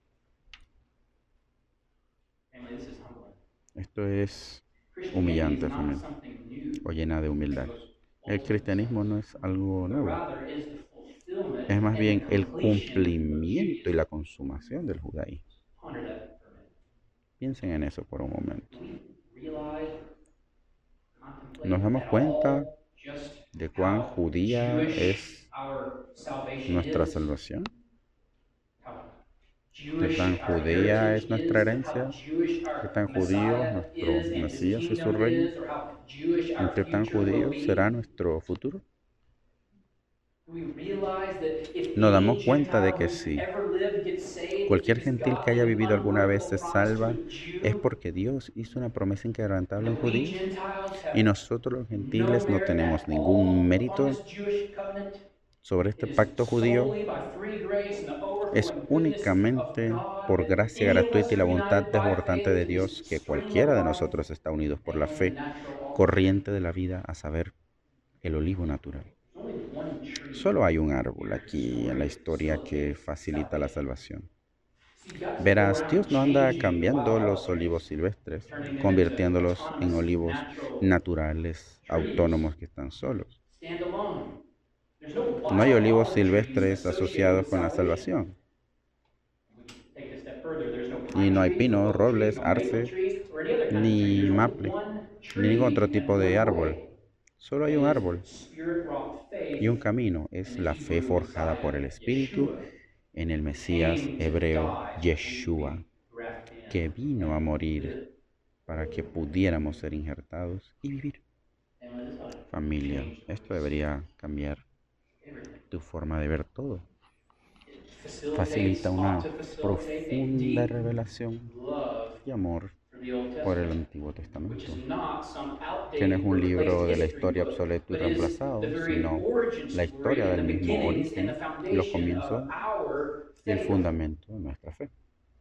Family, this is humbling. Esto es Christianity humillante, is not familia, something new o llena de humildad. that goes El ultimately cristianismo no es algo but nuevo, rather is the fulfillment es más and the bien el completion of cumplimiento y Judaism. la consumación del judaísmo. Ponder that for a minute. Piensen en eso por un momento. Do we realize, contemplate Nos damos at cuenta all just de cuán how judía Jewish es our salvation nuestra is? salvación, How qué Jewish tan our judía es heritage nuestra is, how herencia, Jewish qué our tan judío es Messiah nuestro is and his Mesías y su kingdom reino, is, or how Jewish y our qué tan future will judío será be. nuestro futuro. Do we realize that if Nos any damos cuenta de Gentile que who's si ever lived gets saved, cualquier because gentil God que haya made an vivido alguna vez se unbreakable promise to salva, a es Jew, porque Dios hizo una promesa inquebrantable en and we judíos, Gentiles y have nosotros los no gentiles no merit tenemos at ningún all upon mérito this Jewish covenant. sobre It este is pacto judío. solely by free grace and the Es overflowing goodness of únicamente God por that gracia any of gratuita us y la are voluntad united by desbordante faith de to this Dios que spring of cualquiera de life nosotros está unidos por la and the fe natural olive tree. corriente de la vida, a saber, el olivo natural. There's only only one tree Solo hay un árbol appears to aquí en la historia que facilitate facilita la salvation. salvación. See, God doesn't go Verás, around Dios no anda changing cambiando wild los olivos olives, silvestres, turning them into convirtiéndolos en autonomous, olivos natural naturales, trees. autónomos que están solos. Stand alone. There's no No hay wild olivos olive trees silvestres associated with asociados con la salvation. salvación. We take it a step further. There's no Y pine no hay trees, no pinos, oak trees, robles, no maple arce, trees, or any other kind of tree. ni There's only maple, one ni ningún otro tree tipo and de one árbol. way. Solo hay That un is árbol spirit-wrought y un faith camino. in Es the la fe Hebrew forjada por Messiah, el Espíritu Yeshua, en el who Mesías came to hebreo die so we could Yeshua, be grafted in que vino a and morir live. para que pudiéramos ser injertados y vivir. Family, this ought to Familia, change the way esto we see debería cambiar everything. tu forma de ver todo. It facilitates, Facilita una ought to facilitate a profunda deep revelación love y amor for the Old por el Testament, Antiguo which Testamento, is not some que no es outdated un replaced libro de la history historia book, obsoleto y but is the reemplazado, very sino origin la story historia and del the mismo beginnings and the origen y los foundation comienzos of our y el faith. fundamento de nuestra fe.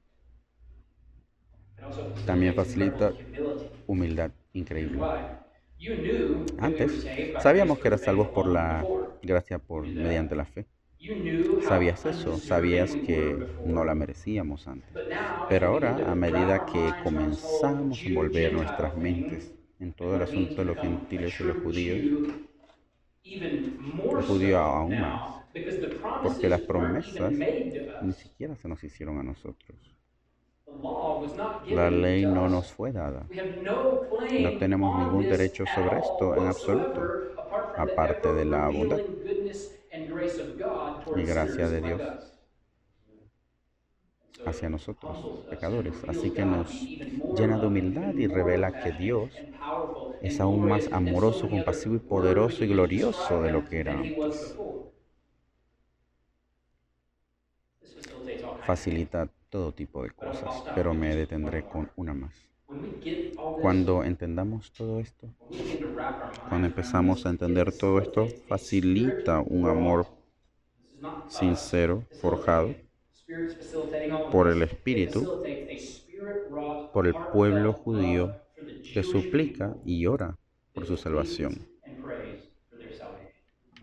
It also También facilitates facilita incredible humility. humildad Here's increíble. why. You knew that we were Antes saved by grace sabíamos que through eras faith salvos por alone la before. gracia You por knew mediante that. la fe. You knew how Sabías eso, undeserving sabías we were que no la before. merecíamos antes. But now, as Pero we begin ahora, a to wrap medida our que minds around this whole comenzamos a Jew envolver Gentile nuestras thing mentes en and todo el what it means asunto to de los become a gentiles y los true judíos, Jew, even more el judío so aún más, now, because the porque las promises weren't even promesas made to ni us. siquiera se nos hicieron a nosotros. The law was not La given ley to no us. nos fue dada. We have no No claim tenemos on ningún this derecho at sobre all esto en absoluto, whatsoever, apart from the aparte de la bondad ever-revealing goodness and grace of God y towards gracia sinners de like Dios us. So hacia it nosotros, humbles us and pecadores. reveals Así que God to be nos even more llena de loving, humildad y even more revela que compassionate Dios and powerful es and aún más glorious and so amoroso, many compasivo y other words we poderoso y could use to glorioso describe de lo him que era than he was antes. before. This facilitates all kinds of things. Facilita todo tipo de But I'll, I'll cosas, stop pero with me just one detendré more. con una más. When we get all this, Cuando entendamos todo esto, when we begin to wrap our cuando minds around empezamos this, a it entender todo esto, facilitates a facilita un spirit-wrought. amor This is not us sincero, forjado facilitating it. Spirit's facilitating all of por el this. It Espíritu, facilitates a spirit-wrought, por el pueblo heartfelt judío love for the que Jewish suplica people y ora por su that pleads salvación. and prays for their salvation.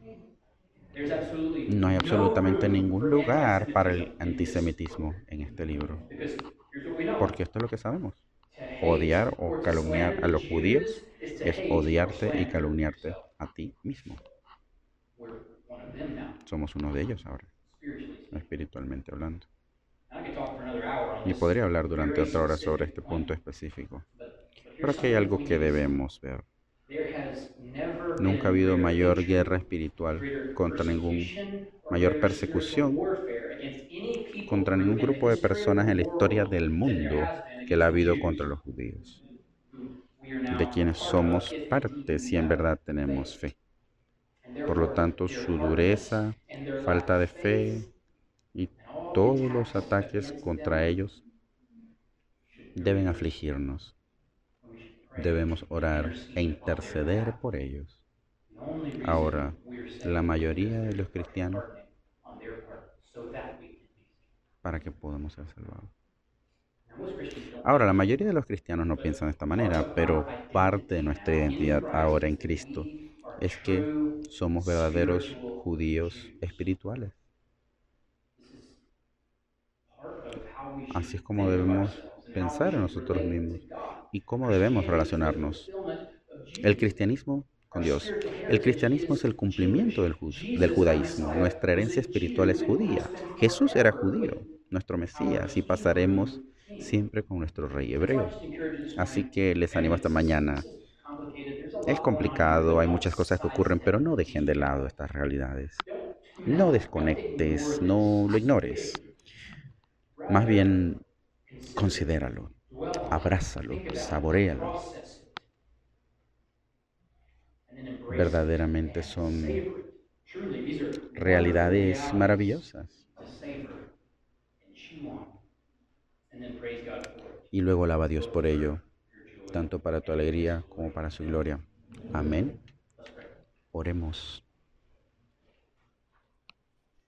There's absolutely No hay no absolutamente room ningún for lugar para el anti-Semitism in this antisemitismo book. en este libro, Because here's what we know. porque esto es lo que sabemos. To hate Odiar o or to calumniar slander a the los judíos Jews is to es hate or odiarte y slander calumniarte yourself. a ti mismo. We're one of them now, Somos uno de ellos ahora, spiritually speaking. espiritualmente hablando. I could talk for another hour on Y this podría hablar durante very otra hora sobre specific este point, punto específico, but, but pero here's aquí hay something algo we que need to see. debemos ver. There has never Nunca ha been habido greater mayor hatred, guerra espiritual greater contra ningún, persecution, or mayor greater spiritual persecución warfare against any people contra group ningún in the grupo de history of personas the en la historia world del than there mundo has been que la ha against the habido Jews, contra los judíos, who we are now de quienes part of somos if parte indeed si we en have verdad tenemos faith. fe. And Por lo therefore, tanto, their su hardness dureza, and their lack falta de of fe faith y and all the todos los attacks ataques against contra them ellos should deben grieve us. afligirnos. We should pray Debemos and orar e intercede upon their interceder behalf. por ellos. The only reason Ahora, we're saved la is mayoría because de there's los a cristianos, hardening on their part, so that we can be saved. para que podamos ser salvados. Now, most Christians don't Ahora, la think mayoría de los cristianos no but piensan de esta part manera, of pero our identity parte de nuestra now in identidad Christ ahora en is that Cristo we are es que true somos verdaderos spiritual judíos Jews. espirituales. This is part of how we should Así es como think of debemos ourselves and how we pensar en should nosotros relate mismos to God. y cómo debemos Christianity is the relacionarnos. fulfillment of El Jesus. cristianismo con Our Dios. spiritual El heritage cristianismo es is el cumplimiento del, Jewish. ju- del Jesus, our judaísmo. Messiah, Nuestra was herencia a espiritual es Jew and judía. has been Jesús era forever judío, with nuestro our Mesías, y Hebrew pasaremos King. siempre con nuestro rey So I hebreo. just encourage you this Así morning, que les animo and esta it's, mañana. this is complicated. There's a lot Es going on here, complicado, but hay don't muchas cosas que ocurren, pero sidestep no the dejen de lado detail. estas realidades. Don't tune No out. Don't desconectes, ignore no this. lo ignores. Más Rather, bien, consider it, considéralo, dwell on it, abrázalo, think about it, saboréalo. process it, and then embrace it Verdaderamente and son savor it. Truly, these are wonderful realidades realities maravillosas. to savor and chew on, and then praise God for it. Y luego alaba a Dios por ello, Your joy tanto para tu alegría como para su gloria. Amén. Let's pray. Oremos.